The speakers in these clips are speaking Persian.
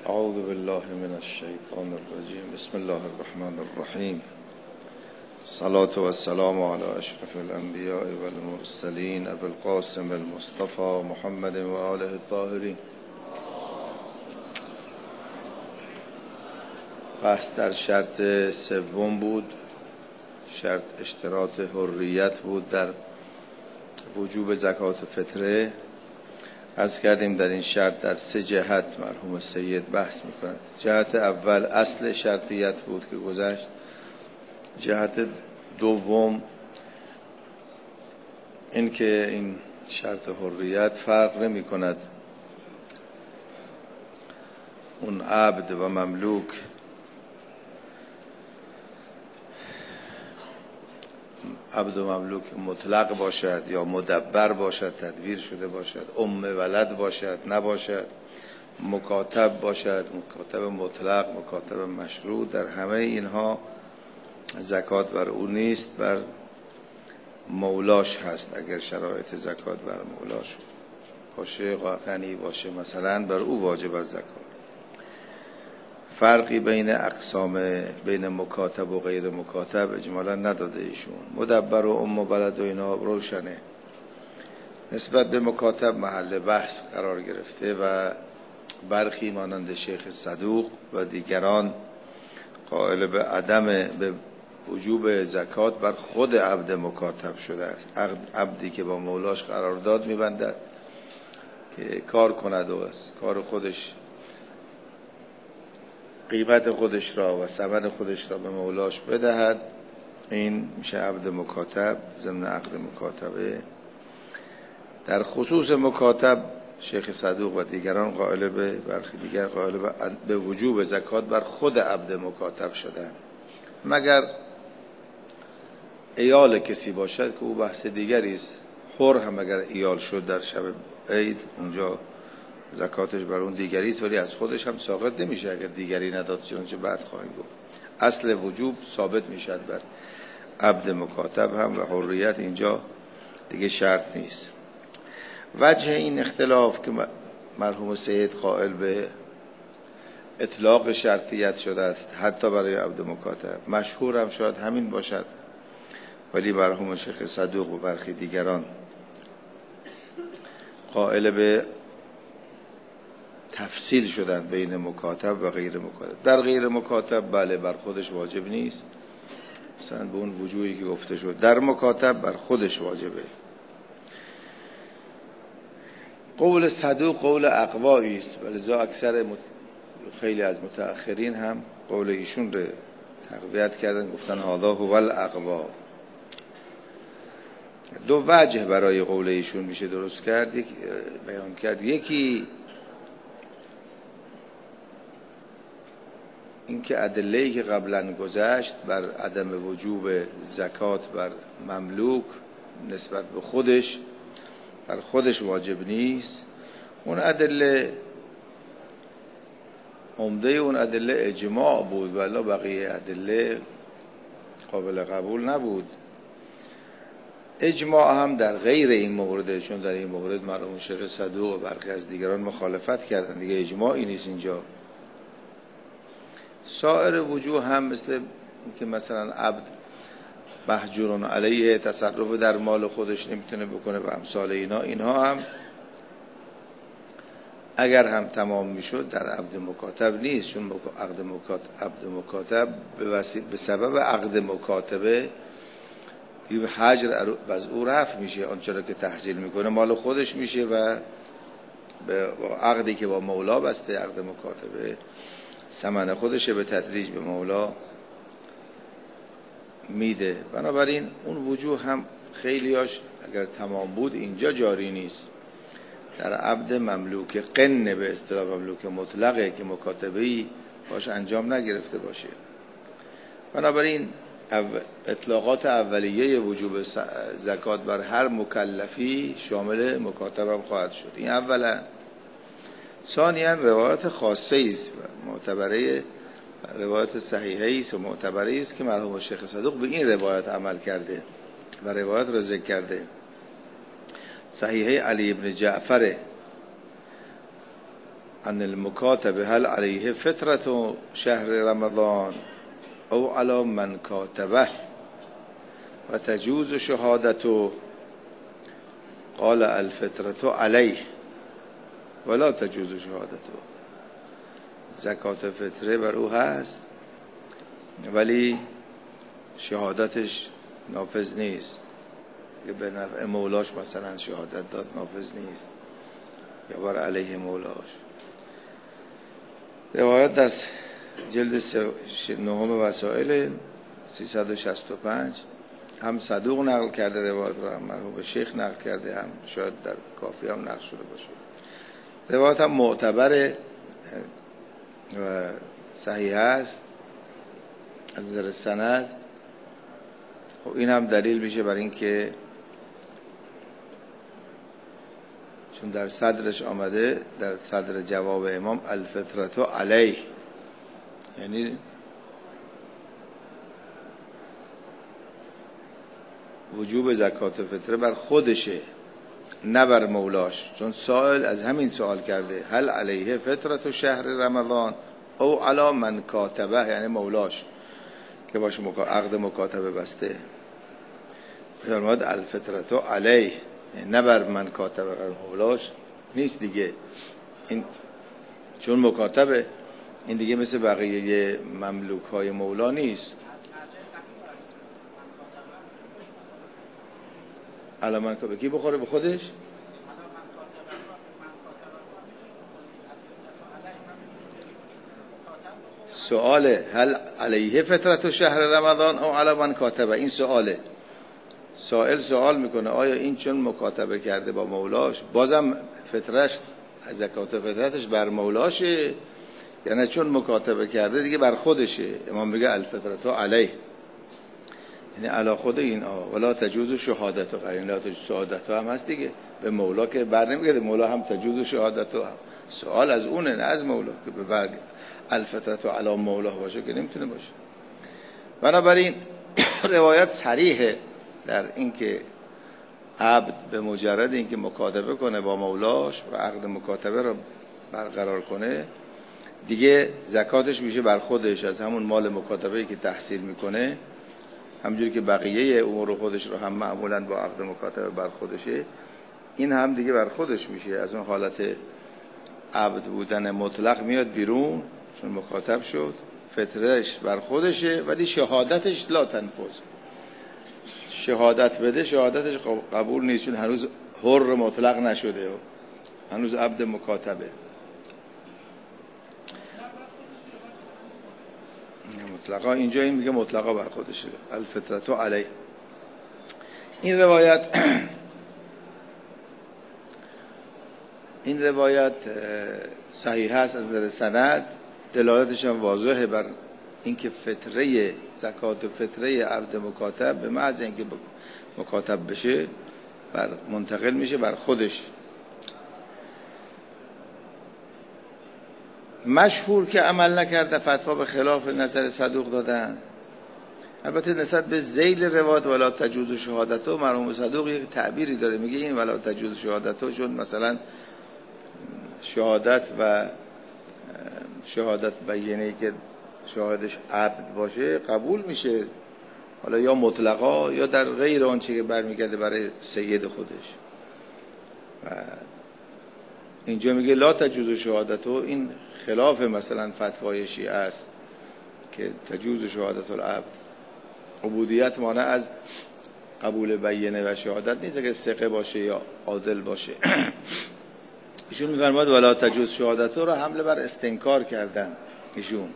اعوذ بالله من الشیطان الرجیم. بسم الله الرحمن الرحیم. الصلاة و السلام علی اشرف الانبیاء والمرسلین ابی القاسم المصطفى محمد و آله الطاهرین. بحث در شرط سوم بود، شرط اشتراط حریت بود در وجوب زکات فطره. عرض کردیم در این شرط در سه جهت مرحوم سید بحث میکند. جهت اول اصل شرطیت بود که گذشت. جهت دوم این که این شرط حریت فرق نمی کند اون عبد و مملوک عبد و مملوک مطلق باشد یا مدبر باشد، تدبیر شده باشد، ولد باشد نباشد، مکاتب باشد، مکاتب مطلق، مکاتب مشروط، در همه اینها زکات بر او نیست، بر مولاش هست. اگر شرایط زکات بر مولاش باشه، غنی باشه مثلا، بر او واجب از زکات. فرقی بین اقسام بین مکاتب و غیر مکاتب اجمالا نداده ایشون. مدبر و بلد و اینا روشنه. نسبت به مکاتب محل بحث قرار گرفته و برخی مانند شیخ صدوق و دیگران قائل به به وجوب زکات بر خود عبد مکاتب شده است. عبدی که با مولاش قرارداد می‌بندد که کار کند و از کار خودش قیمت خودش را و ثمن خودش را به مولاش بدهد، این میشه عبد مکاتب ضمن عقد مکاتبه. در خصوص مکاتب شیخ صدوق و دیگران قائل به برخی دیگر قائل به وجوب زکات بر خود عبد مکاتب شدن، مگر ایال کسی باشد که او بحث دیگری است. حر هم اگر ایال شد در شب عید، اونجا زکاتش بر اون دیگری است، ولی از خودش هم ساقط نمیشه اگر دیگری نداد، چنانچه بعد خواهیم گفت. اصل وجوب ثابت میشد بر عبد مکاتب هم و حریت اینجا دیگه شرط نیست. وجه این اختلاف که مرحوم سید قائل به اطلاق شرطیت شده است حتی برای عبد مکاتب، مشهور هم شاید همین باشد، ولی مرحوم شیخ صدوق و برخی دیگران قائل به تفصیل شدن بین مکاتب و غیر مکاتب. در غیر مکاتب بله بر خودش واجب نیست، مثلا به اون وجوهی که گفته شد. در مکاتب بر خودش واجبه. قول صدوق قول اقوایی است، ولذا اکثر خیلی از متأخرین هم قول ایشون رو تقویت کردن، گفتن هذا هو الاقوا. دو وجه برای قول ایشون میشه درست کرد، بیان کرد. یکی اینکه ادله‌ای که قبلا گذشت بر عدم وجوب زکات بر مملوک نسبت به خودش، بر خودش واجب نیست، اون ادله عمده اون ادله اجماع بود، ولی بقیه ادله قابل قبول نبود. اجماع هم در غیر این مورد، چون در این مورد مرحوم شیخ صدوق و برخی از دیگران مخالفت کردن، دیگه اجماعی نیست اینجا. سایر وجوه هم مثل اینکه مثلا عبد محجور علیه، تصرف در مال خودش نمیتونه بکنه و امثال اینها هم اگر هم تمام میشد در عبد مکاتب نیست، چون عبد مکاتب به سبب عقد مکاتبه دیگه حجر از او رفع میشه، آنچه که تحصیل میکنه مال خودش میشه و با عقدی که با مولا بسته، عقد مکاتبه، ثمن خودشه به تدریج به مولا میده. بنابراین اون وجوه هم خیلیاش اگر تمام بود اینجا جاری نیست. در عبد مملوک قن به اصطلاح مملوک مطلقه که مکاتبه‌ای باش انجام نگرفته باشه. بنابراین اطلاقات اولیه وجوب زکات بر هر مکلفی شامل مکاتب هم خواهد شد. این اولا. ثانیاً روایت خاصه است، معتبره، روایت صحیحه است و معتبره است که مرحوم شیخ صدوق به این روایت عمل کرده و روایت را ذکر کرده. صحیحه علی ابن جعفر ان المکاتب هل علیه فطرة شهر رمضان او علی من کاتبه و تجوز شهادته، قال الفطرة علیه ولا تجوز شهادته. زکات فطره بر او هست ولی شهادتش نافذ نیست. که به نفع مولاش مثلا شهادت داد نافذ نیست، یا بر علیه مولاش. روایت در جلد 9 وسائل 365 هم صدوق نقل کرده روایت را، هم مرحوم شیخ نقل کرده، هم شاید در کافی هم نقل شده باشه. روایت هم معتبر و صحیح است از نظر سند. خب این هم دلیل میشه بر این که چون در صدرش آمده، در صدر جواب امام الفطرة علیه، یعنی وجوب زکات فطره بر خودشه نه بر مولاش. چون سائل از همین سوال کرده هل علیه فطرة شهر رمضان او علی من کاتبه، یعنی مولاش که باشه عقد مکاتبه بسته. فرمود الفطرة علیه، یعنی نه بر من کاتبه، بر مولاش نیست دیگه. این چون مکاتبه، این دیگه مثل بقیه مملوک های مولا نیست. علی من کاتبه کی بخوره؟ به خودش؟ سؤال هل علیه فطرة شهر رمضان او علی من کاتبه، این سؤاله. سائل سوال میکنه آیا این چون مکاتبه کرده با مولاش بازم فطرش، زکات فطرتش بر مولاشه، یعنی چون مکاتبه کرده دیگه بر خودشه؟ امام میگه الفطرة علیه، یعنی علی خود این ولا تجوز شهادت و قرینات شهادت هم هست دیگه. به مولا که بر نمیگه، مولا هم تجوز شهادت هم. سوال از اونه نه از مولا که به برگ الفطرة علی مولا باشه که نمیتونه باشه. بنابراین روایت صریحه در اینکه عبد به مجرد اینکه مکاتبه کنه با مولاش و عقد مکاتبه رو برقرار کنه دیگه زکاتش میشه بر خودش از همون مال مکاتبه‌ای که تحصیل میکنه، همونجوری که بقیه امور خودش رو هم معمولاً با عقد مکاتبه بر خودشه، این هم دیگه بر خودش میشه. از اون حالت عبد بودن مطلق میاد بیرون، چون مکاتب شد، فطرش بر خودشه ولی شهادتش لا تنفذ. شهادت بده، شهادتش قبول نیست، چون هنوز حر مطلق نشده، هنوز عبد مکاتبه. مطلقا اینجا این میگه مطلقا بر خودشه الفطرة علیه. این روایت صحیح هست از نظر سند، دلالتش هم واضحه بر اینکه فطره زکات فطره عبد مکاتب به محض اینکه مکاتب بشه منتقل میشه بر خودش. مشهور که عمل نکرده فتوا به خلاف نظر صدوق دادن. البته نسبت به ذیل روایت ولا تجوز شهادته، مرحوم صدوق یک تعبیری داره، میگه این ولا تجوز شهادته چون مثلا شهادت بینه‌ای که شاهدش عبد باشه قبول میشه، حالا یا مطلقا یا در غیر آن چیزی که برمیگرده برای سید خودش. و اینجا میگه لا تجوز شهادته، این خلاف مثلا فتوای شیعه است که تجوز شهادت العبد. عبودیت مانع از قبول بیینه و شهادت نیست که ثقه باشه یا عادل باشه. ایشون میفرماد ولا تجوز شهادته رو حمله بر استنکار کردن. ایشون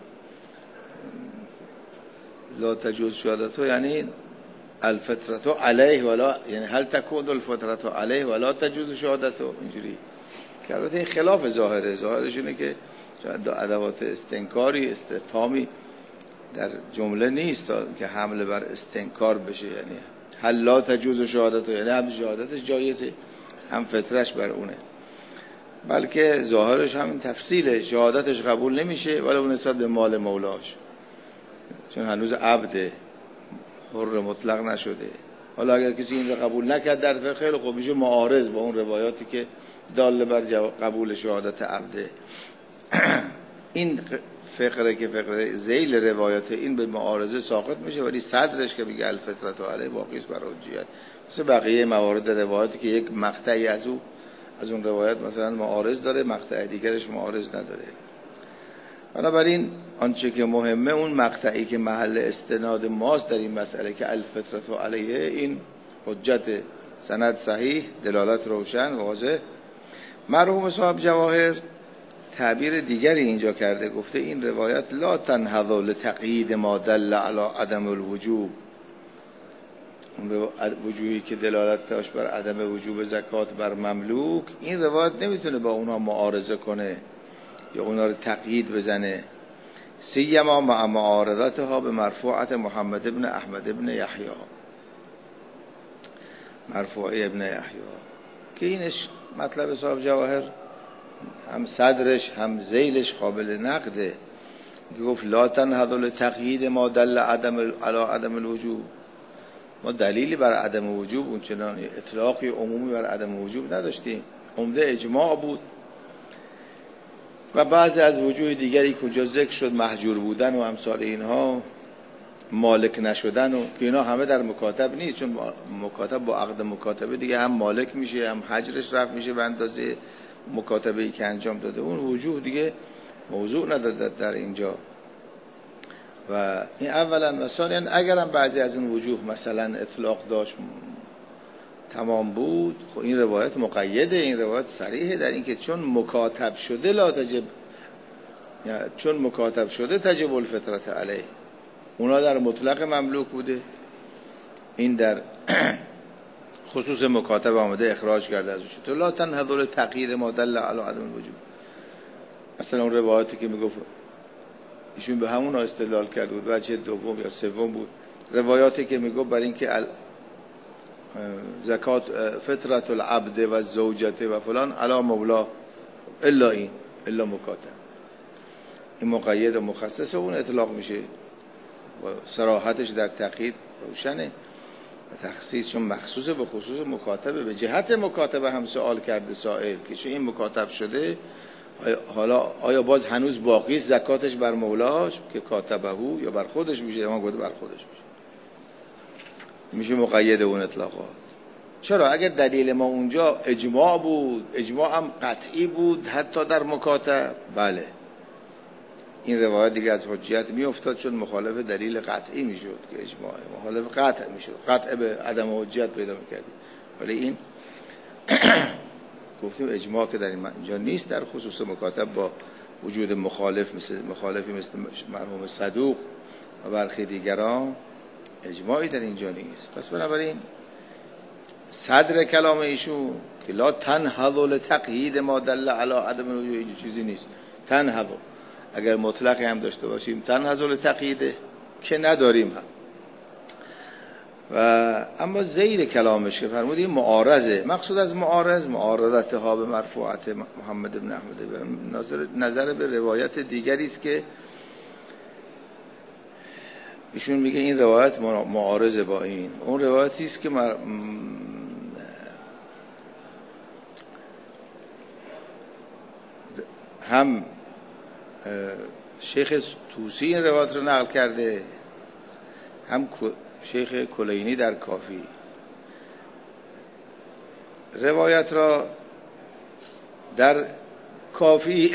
لا تجوز شهادته یعنی الفطرة علیه ولا، یعنی هل تکون الفطرة علیه ولا تجوز شهادته، اینجوری که البته این خلاف ظاهرش اینه که ادوات استنکاری استفهامی در جمله نیست که حمله بر استنکار بشه، یعنی هل لا تجوز شهادته یعنی هم شهادتش جایزه هم فطرش بر اونه، بلکه ظاهرش همین تفصیله، شهادتش قبول نمیشه ولی اون نسبت به مال مولاش، چون هنوز عبد حر مطلق نشده. حالا اگر کسی این رو قبول نکرد در فقه خیلی خوب میشه معارض با اون روایاتی که دال بر قبول شهادت عبده. این فقره که فقره ذیل روایت این به معارضه ساقط میشه، ولی صدرش که بگه الفطرت علیه باقی است بر حجیت، مثل بقیه موارد روایتی که یک مقطعی از اون روایت مثلا معارض داره، مقطع دیگرش معارض نداره. بنابراین آنچه که مهمه اون مقطعی که محل استناد ماست در این مسئله که الفطرت علیه، این حجت، سند صحیح، دلالت روشن واضح. مرحوم صاحب جواهر تعبیر دیگری اینجا کرده، گفته این روایت لا تنهض لتقیید ما دل علی عدم الوجوب، اون وجوهی که دلالت داشت بر عدم وجوب زکات بر مملوک، این روایت نمیتونه با اونها معارضه کنه یا اونا رو تقیید بزنه، سیما مع معارضتها به مرفوعت محمد ابن احمد ابن یحیی، مرفوعه ابن یحیی که اینش مطلب صاحب جواهر هم صدرش هم ذیلش قابل نقده، که گفت لا تنهض لتقیید ما دل علی عدم الوجوب، ما دلیلی بر عدم وجوب اون چنان اطلاقی عمومی بر عدم وجوب نداشتیم، عمده اجماع بود و بعضی از وجوه دیگری کجا ذکر شد محجور بودن و امثال اینها، مالک نشدن و که اینا همه در مکاتب نیست، چون مکاتب با عقد مکاتبه دیگه هم مالک میشه هم حجرش رفع میشه به اندازه مکاتبه‌ای که انجام داده، اون وجوه دیگه موضوع نداده در اینجا. و این اولا و ثانیا اگرم بعضی از این وجوه مثلا اطلاق داشت تمام بود، خب این روایت مقیده، این روایت صریحه در اینکه چون مکاتب شده لا تجب، چون مکاتب شده تجب الفطرت علیه، اونا در مطلق مملوک بوده، این در خصوص مکاتب آمده اخراج کرده ازش، تو لا تنهض لتقیید ما دل علی عدم الوجوب. مثلا اون روایتی که میگفت ایشون به همون استدلال کرده بود، وجه دوم یا سوم بود، روایاتی که میگفت برای اینکه زکات فطرت العبد و الزوجه و فلان علی مولا الا این الا مکاتب، این مقید و مخصص اون اطلاق میشه و صراحتش در تقیید روشنه و تخصیصشون مخصوص به خصوص مکاتبه. به جهت مکاتبه هم سوال کرده سائل که چون این مکاتب شده حالا آیا باز هنوز باقی زکاتش بر مولاش که کاتبه یا بر خودش میشه؟ ما گفته بر خودش میشه مقید اون اطلاقات. چرا؟ اگر دلیل ما اونجا اجماع بود، اجماع هم قطعی بود حتی در مکاتب، بله این روایت دیگه از حجیت می افتاد، چون مخالف دلیل قطعی می شد که اجماع مخالف قطع می شد، قطع به عدم حجیت پیدا می کردیم. ولی این گفتیم اجماع که در اینجا نیست در خصوص مکاتب، با وجود مخالفی مثل مرحوم صدوق و برخی دیگران اجماعی در اینجا نیست. پس بنابراین صدر کلام ایشون که لا تنهض لتقیید ما دل علی عدم الوجوب، این چیزی نیست. تنهض اگر مطلقی هم داشته باشیم تنهض لتقییده که نداریم هم. و اما ذیل کلامش که فرمودیم معارضه، مقصود از معارضتها به مرفوعت محمد بن احمد، نظر به روایت دیگری است که ایشون میگه این روایت معارضه با این، اون روایتی است که هم شیخ طوسی این روایت رو نقل کرده، هم شیخ کلینی در کافی. روایت را در کافی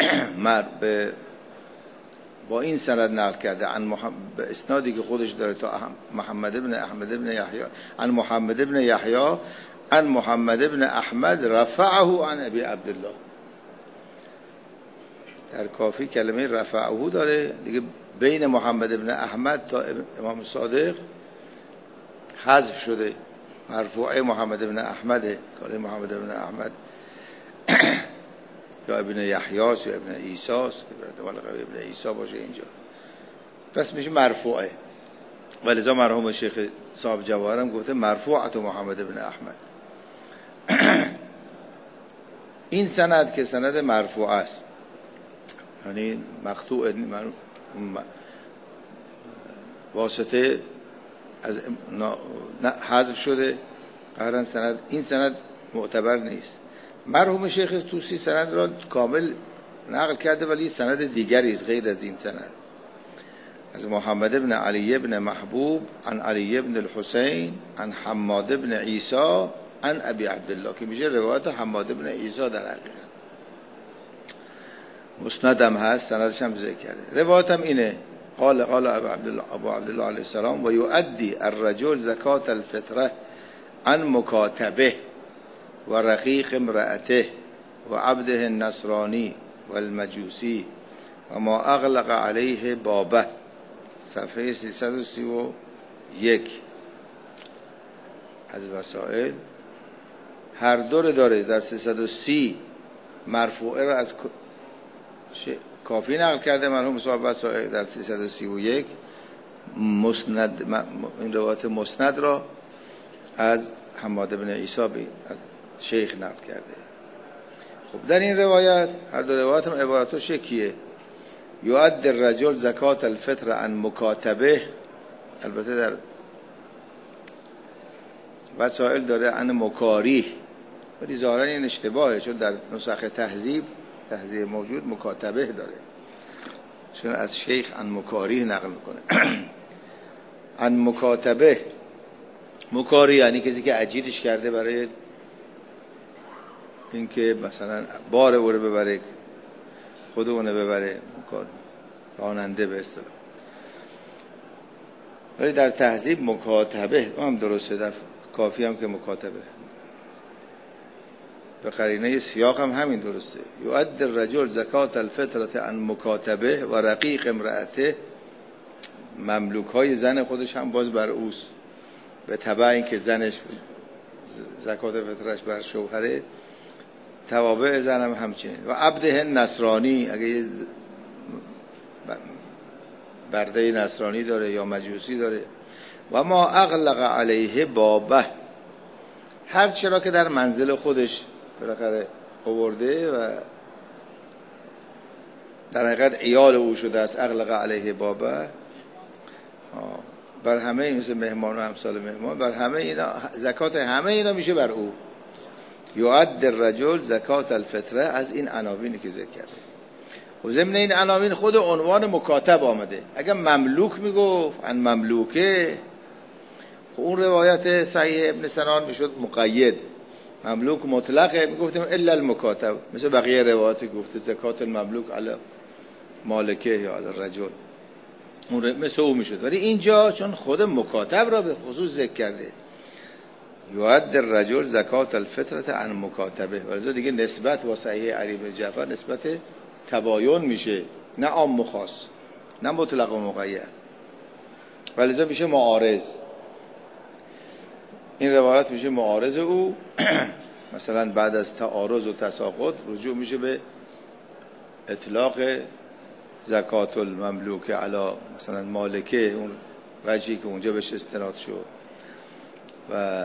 با این سند نقل کرده به اسنادی که خودش داره تا محمد ابن احمد ابن یحیی، عن محمد ابن یحیی عن محمد ابن احمد رفعه عن ابی عبدالله. در کافی کلمه رفعه داره دیگه، بین محمد ابن احمد تا امام صادق حذف شده، مرفوعه محمد ابن احمد، کلمه محمد ابن احمد یا ابن یحیاس یا ابن عیساس که احتمال قوی ابن عیسی باشه اینجا، پس میشه مرفوعه. ولذا مرحوم شیخ صاحب جواهر هم گفته مرفوعت محمد ابن احمد. این سند که سند مرفوع است، یعنی مقطوع واسطه از حذف شده قهرن سند، این سند معتبر نیست. مرحوم شیخ طوسی سند را کامل نقل کرده ولی سند دیگری است غیر از این سند، از محمد بن علی بن محبوب عن علی بن الحسین عن حماد بن عیسی عن ابی عبدالله، که میشه روایت حماد بن عیسی در حقیقت. مسند هم هست، سندش هم ذکر کرده. روایت هم اینه، قال ابو عبدالله علیه السلام و یؤدی الرجل زکات الفطره عن مکاتبه و رقیق امرأته و عبده النصرانی و المجوسی و ما اغلق علیه بابه، صفحه 331 از وسائل. هر دور داره، در 330 مرفوعه را از کافی نقل کرده مرحوم صاحب وسائل، در 331 مسند، این روایت مسند را از حماد بن عیسی از شیخ نقل کرده. خب در این روایت، هر دو روایت هم عبارتش یکیه، یؤدی الرجل زکات الفطر عن مکاتبه، البته در وسائل داره عن مکاریه، ولی ظاهرا این اشتباهه، چون در نسخ تهذیب موجود مکاتبه داره، چون از شیخ عن مکاریه نقل میکنه. عن مکاتبه، مکاری یعنی کسی که اجیرش کرده برای اینکه مثلا بار او رو ببره، خود اونه ببره، راننده به اصطلاح. ولی در تهذیب مکاتبه هم درسته، در کافی هم که مکاتبه، به قرینه سیاق هم همین درسته. یؤدی الرجل زکات الفطرة عن مکاتبه و رقیق امرأته، مملوک های زن خودش هم باز بر اوست، به تبع این که زنش زکات فطرش بر شوهره، توابع زن هم همچنین. و عبده نصرانی، اگه یه برده نصرانی داره یا مجوسی داره. و ما اغلق علیه بابه، هر چرا که در منزل خودش بالاخره آورده و در حقیقت عیال او شده است، اغلق علیه بابه، بر همه این، مثل مهمان و امثال مهمان، بر همه اینا زکات همه اینا میشه بر او. یؤدی الرجل زکات الفطره، از این عناوینی که ذکر کرده. و ضمن این عناوین خود عنوان مکاتب آمده. اگر مملوک میگفت عن مملوکه، خب اون روایت صحیح ابن سنان میشد مقید، مملوک مطلقه میگفتیم الا المکاتب، مثل بقیه روایات گفته زکات المملوک علی مالکه یا علی الرجل، اون مثل او میشد. ولی اینجا چون خود مکاتب را به خصوص ذکر کرده، یؤدی الرجل زکات الفطره عن مکاتبه، ولذا دیگه نسبت با صحیح علی بن جعفر نسبت تباین میشه، نه عام و خاص، نه مطلق و مقید، ولذا میشه معارض. این روایت میشه معارض او. مثلا بعد از تعارض و تساقط رجوع میشه به اطلاق زکات المملوک علی مثلا مالکه، اون وجهی که اونجا بهش استناد شد، و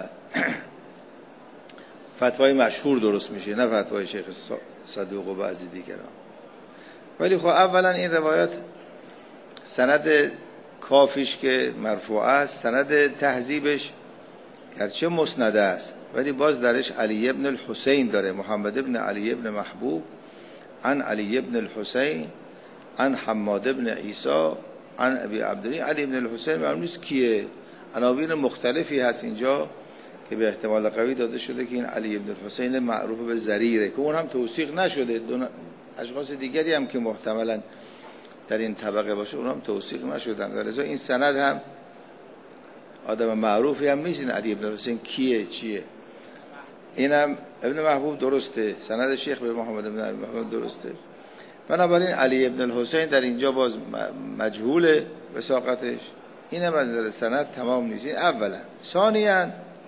فتوای مشهور درست میشه، نه فتوای شیخ صدوق و بعضی دیگران. ولی خب اولا این روایت سند کافیش که مرفوع است، سند تهذیبش گرچه مسند است ولی باز درش علی ابن الحسین داره، محمد ابن علی ابن محبوب عن علی ابن الحسین عن حماد ابن عیسی عن ابی عبدالله. علی ابن الحسین معلوم نیست کیه، عناوین مختلفی هست اینجا که به احتمال قوی داده شده که این علی ابن الحسین معروف به زریره، که اون هم توثیق نشده. اشخاص دیگری هم که محتملا در این طبقه باشه اون هم توثیق نشدن، ولذا این سند هم آدم معروفی هم نیست. این علی ابن الحسین کیه چیه؟ اینم ابن محبوب درسته، سند شیخ به محمد ابن علی محبوب درسته، بنابراین علی ابن الحسین در اینجا باز مجهول وثاقتش، این هم از سند تمام نیست. این اولا. ثانیاً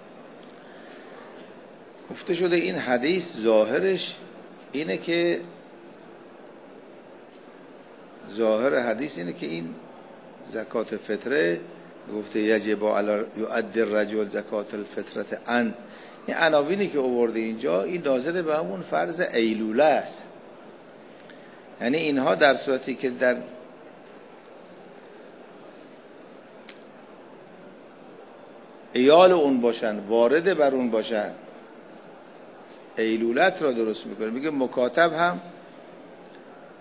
گفته شده این حدیث ظاهرش اینه که، ظاهر حدیث اینه که این زکات فطره گفته یجب علی یؤدی الرجل زکات الفطره عن، این عناوینی که آورده اینجا این ناظر به همون فرض ایلوله است. یعنی اینها در صورتی که در ایال اون باشن، وارد بر اون باشن، ایلولت را درست میکنه. میگه مکاتب هم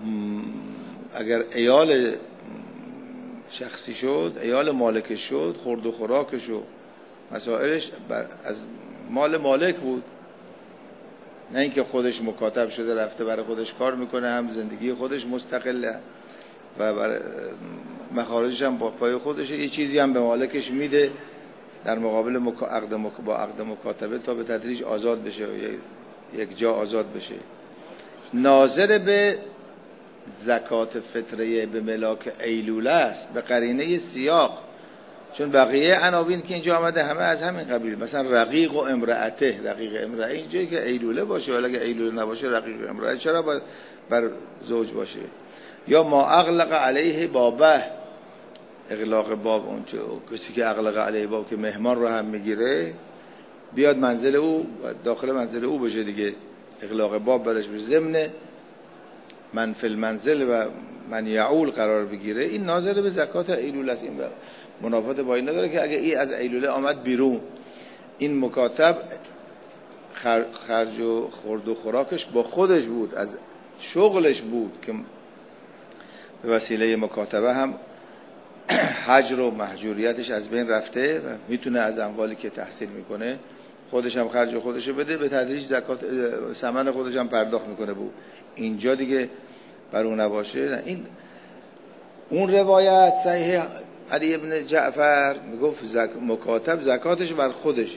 اگر ایال شخصی شد، ایال مالکش شد، خورد و خوراکش و مسائلش از مال مالک بود، نه اینکه خودش مکاتب شده رفته برای خودش کار میکنه، هم زندگی خودش مستقله و برای مخارجش هم با پای خودش، یه چیزی هم به مالکش میده در مقابل با عقد مکاتبه تا به تدریج آزاد بشه و یک جا آزاد بشه. ناظر به زکات فطریه به ملاک ایلوله است به قرینه سیاق، چون بقیه عناوین که اینجا آمده همه از همین قبیل، مثلا رقیق و امرأته، رقیق امرأه اینجایی که ایلوله باشه، ولی اگه ایلوله نباشه رقیق امرأه چرا باید بر زوج باشه؟ یا ما اغلق علیه بابه، اغلاق باب، اون کسی که اغلق علیه باب که مهمان رو هم میگیره بیاد منزل او داخل منزل او بشه دیگه، اغلاق باب برش بشه، ضمن من فی المنزل و من یعول قرار بگیره. این ناظر به زکات ایلوله است. این منافات با این نداره که اگه این از ایلوله آمد بیرون، این مکاتب خرج و خورد و خوراکش با خودش بود، از شغلش بود که به وسیله مکاتبه هم حجر و محجوریتش از بین رفته و میتونه از اموالی که تحصیل میکنه خودش هم خرج خودشو بده، به تدریج زکات ثمن خودش هم پرداخت میکنه بود. اینجا دیگه بر اون نباشه. این اون روایت صحیح علی ابن جعفر میگفت مکاتب زکاتش بر خودشه،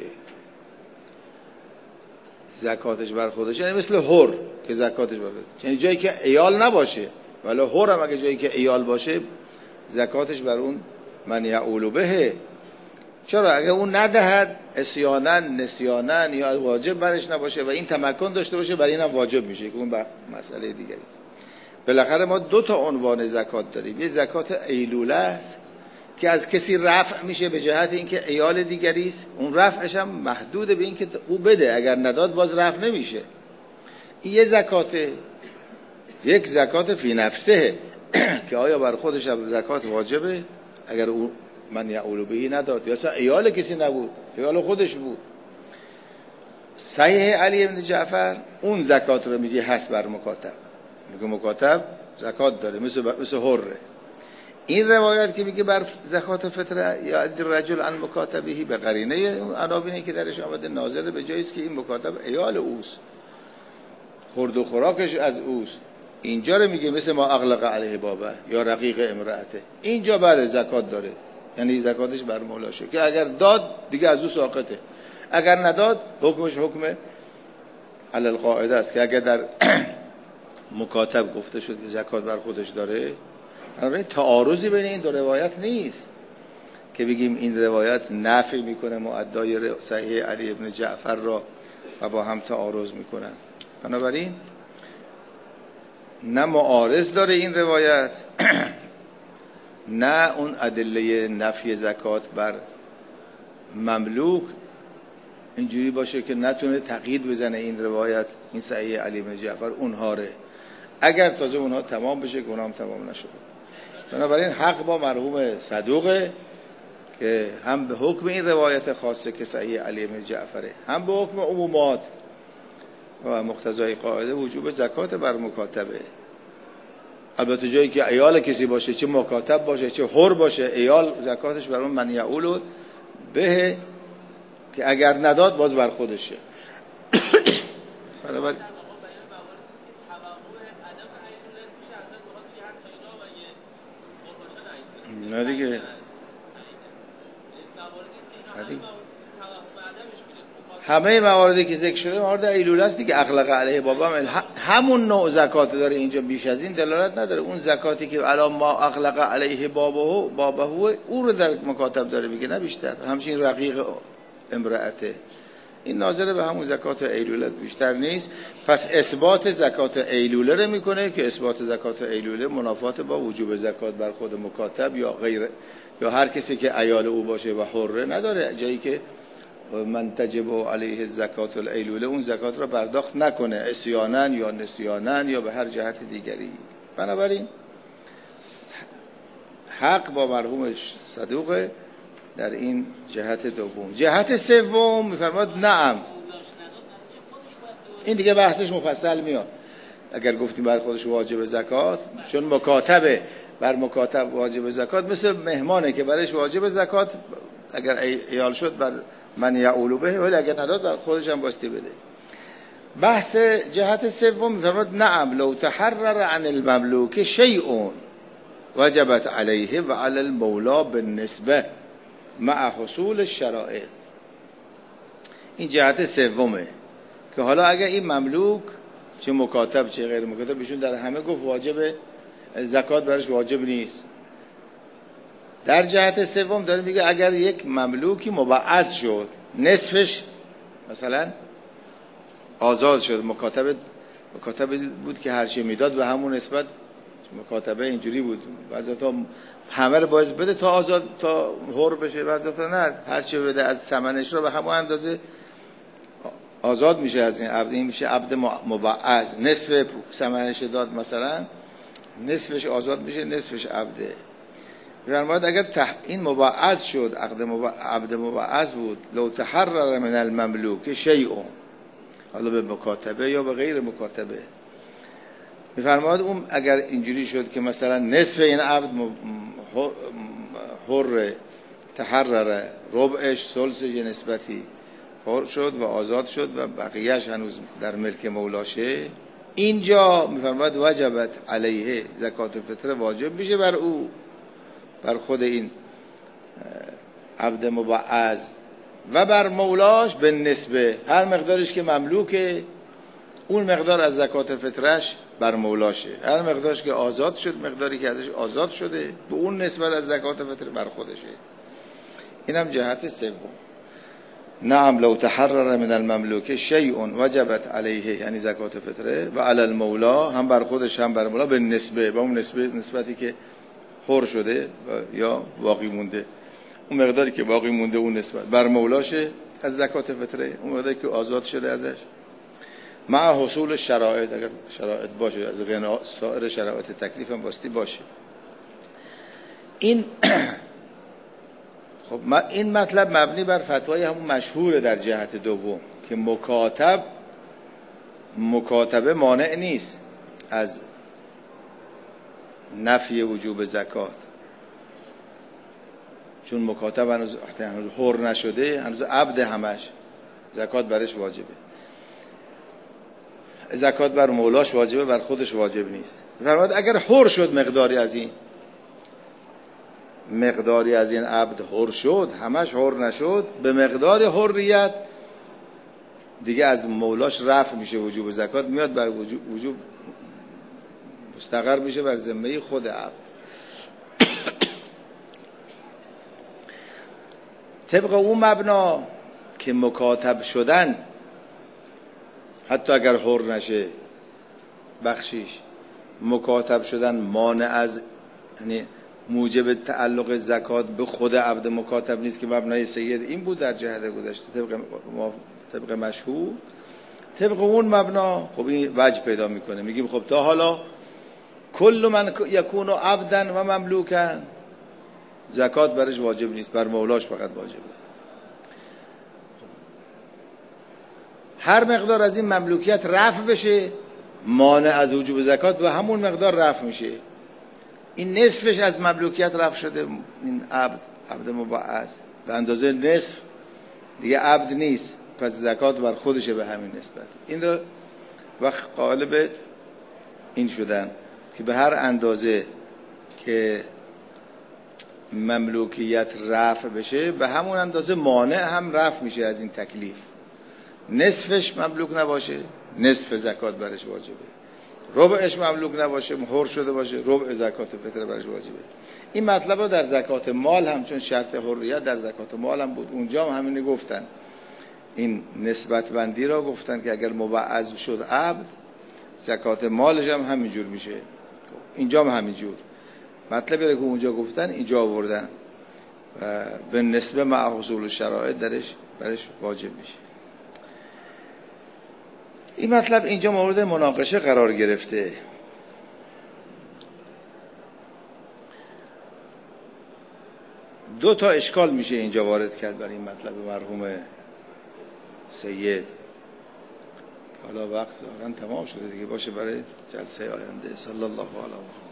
زکاتش بر خودشه، یعنی مثل حر که زکاتش بر خودشه، یعنی جایی که ایال نباشه، ولی حر هم اگه جایی که ایال باشه زکاتش بر اون من یعول به. چرا؟ اگه اون ندهد اسیانا نسیانا یا واجب برش نباشه و این تمکن داشته باشه، برای اینم واجب میشه که اون مسئله دیگری است. بالاخره ما دو تا عنوان زکات داریم، یه زکات ایلوله است که از کسی رفع میشه به جهت اینکه ایال دیگری است، اون رفعش هم محدود به اینکه او بده، اگر نداد باز رفع نمیشه. این یه زکاته، یک زکات فی نفسه که آیا بر خودش هم زکات واجبه اگر او من یعول بهی نداد، یا اصلا ایال کسی نبود، ایال خودش بود. صحیح علی ابن جعفر اون زکات رو میگه هست بر مکاتب، میگه مکاتب زکات داره مثل حره. این روایت که میگه بر زکات فطره یا الرجل عن مکاتبه به قرینه عناوینی که درش آمده ناظر به جایی است که این مکاتب ایال اوست، خورد و خوراکش از اوست. اینجا رو میگه مثل ما اغلق علیه بابه یا رقیق امرأته، اینجا بله زکات داره، یعنی زکاتش بر مولاشه که اگر داد دیگه از او ساقطه، اگر نداد حکمش حکم علی القاعده است که اگر در مکاتب گفته شد که زکات بر خودش داره، بنابراین تعارضی بین این دو روایت نیست که بگیم این روایت نفی میکنه مؤدای صحیح علی ابن جعفر را و با هم تعارض میکنن. بنابراین نه معارض داره این روایت نه اون ادله نفی زکات بر مملوک اینجوری باشه که نتونه تقیید بزنه این روایت، این صحیح علی بن جعفر اونهاره، اگر تازه اونها تمام بشه که اونها هم تمام نشده. بنابراین حق با مرحوم صدوقه که هم به حکم این روایت خاصه که صحیح علی بن جعفره، هم به حکم عمومات و مقتضای قاعده وجوب زکات بر مکاتبه. البته جایی که ایال کسی باشه، چه مکاتب باشه چه حر باشه، ایال زکاتش بر اون من یعول به که اگر نداد باز بر خودشه. بنابراین نه دیگه همه مواردی که ذکر شده موارد ایلوله است دیگه. اغلق علیه بابا همون نوع زکات داره اینجا، بیش از این دلالت نداره. اون زکاتی که الان ما اغلق علیه بابه او رو در مکاتب داره میگه، نه بیشتر. همچنین رقیق امرأته این ناظر به همون زکات ایلوله بیشتر نیست. پس اثبات زکات ایلوله رو میکنه که اثبات زکات ایلوله منافات با وجوب زکات بر خود مکاتب یا غیر یا هر کسی که عیال او باشه و حره نداره، جایی که من تجب علیه الزکات الایلوله اون زکات را پرداخت نکنه، عصیانا یا نسیانا یا به هر جهت دیگری. بنابراین حق با مرحوم صدوقه در این جهت دوم. جهت سوم میفرماد نعم، این دیگه بحثش مفصل میاد. اگر گفتیم بر خودش واجب زکات، چون مکاتبه، بر مکاتب واجب زکات مثل مهمانه که برش واجب زکات اگر ایال شد بر من یعولو به، ولی اگر نداد بر خودش هم باستی بده. بحث جهت سوم می‌فرماد نعم لو تحرر عن المملوک شیء وجبت علیه و علی المولا بالنسبه مع حصول الشرائط. این جهت سومه که حالا اگر این مملوک چه مکاتب چه غیر مکاتب بهشون در همه گفت واجب زکات برش واجب نیست. در جهت سوم داره میگه اگر یک مملوکی مبعض شد، نصفش مثلا آزاد شد، مکاتبه بود که هر چی میداد به همون نسبت، مکاتبه اینجوری بود بعضی‌ها همه رو باید بده تا آزاد تا حر بشه، بعضی‌ها نه هر چی بده از ثمنش رو به همون اندازه آزاد میشه از این عبد. این میشه عبد مبعض، نصف ثمنش داد مثلا نصفش آزاد میشه، نصفش عبده. فرمود اگر این مبعض شد، عبد مبعض بود، لو تحرر من المملوک شیء، حالا به مکاتبه یا به غیر مکاتبه، میفرماد اون اگر اینجوری شد که مثلا نصف این عبد حر تحرر، ربعش ثلث یه نسبتی حر شد و آزاد شد و بقیهش هنوز در ملک مولاشه، اینجا میفرماد وجبت علیه زکات فطره واجب میشه بر او، بر خود این عبد مبعض و بر مولاش به نسبه، هر مقدارش که مملوکه اون مقدار از زکات فطرش بر مولاشه، هر مقدارش که آزاد شد، مقداری که ازش آزاد شده به اون نسبت از زکات فطر بر خودشه. اینم جهت سوم. نعم لو تحرر من المملوک شیء وجبت علیه، یعنی زکات فطره، و علی المولا، هم بر خودش هم بر مولا، به نسبه، با اون نسبتی که حر شده یا باقی مونده، اون مقداری که باقی مونده اون نسبت بر مولاشه از زکات فطره، اون مقداری که آزاد شده ازش، مع حصول شرایط، اگر شرایط باشه از غنا سایر شرایط تکلیف هم باستی باشه. این خب این مطلب مبنی بر فتوای همون مشهور در جهت دوم که مکاتبه مانع نیست از نفی وجوب زکات، چون مکاتب هنوز حر نشده، هنوز عبد، همش زکات برش واجبه. زکات بر مولاش واجبه، بر خودش واجب نیست. فرمود اگر حر شد مقداری از این عبد حر شد، همش حر نشد، به مقدار حریت دیگه از مولاش رفع میشه وجوب زکات، میاد بر وجوب مستقر میشه بر ذمه خود عبد. طبق اون مبنا که مکاتب شدن حتی اگر حر نشه بخشیش، مکاتب شدن مانع از، یعنی موجب تعلق زکات به خود عبد مکاتب نیست که مبنای سید این بود در جهت گذشته طبق مشهور. طبق اون مبنا خب این وجه پیدا میکنه، میگیم خب تا حالا کل من یکون عبدن و مملوکن زکات برش واجب نیست، بر مولاش فقط واجبه. هر مقدار از این مملوکیت رفع بشه، مانع از وجوب زکات به همون مقدار رفع میشه. این نصفش از مملوکیت رفع شده، این عبد مبعض به اندازه نصف دیگه عبد نیست، پس زکات بر خودشه به همین نسبت. این رو وقت قالب این شدن که به هر اندازه که مملوکیت رفع بشه به همون اندازه مانع هم رفع میشه از این تکلیف. نصفش مملوک نباشه، نصف زکات برش واجبه. ربعش مملوک نباشه، حر شده باشه، ربع زکات فطر برش واجبه. این مطلب رو در زکات مال هم، چون شرط حریت در زکات مال هم بود، اونجا هم همینه گفتن، این نسبت بندی را گفتن که اگر مبعض شد عبد، زکات مالش هم همینجور میشه، اینجا هم همینجور. مطلبی رو که اونجا گفتن اینجا آوردن و به نسبه مع حصول شرایط برش واجب میشه. این مطلب اینجا مورد مناقشه قرار گرفته. دو تا اشکال میشه اینجا وارد کرد برای این مطلب مرحوم سید. حالا وقت ظاهرا تمام شده دیگه، باشه برای جلسه آینده. صلی الله علیه و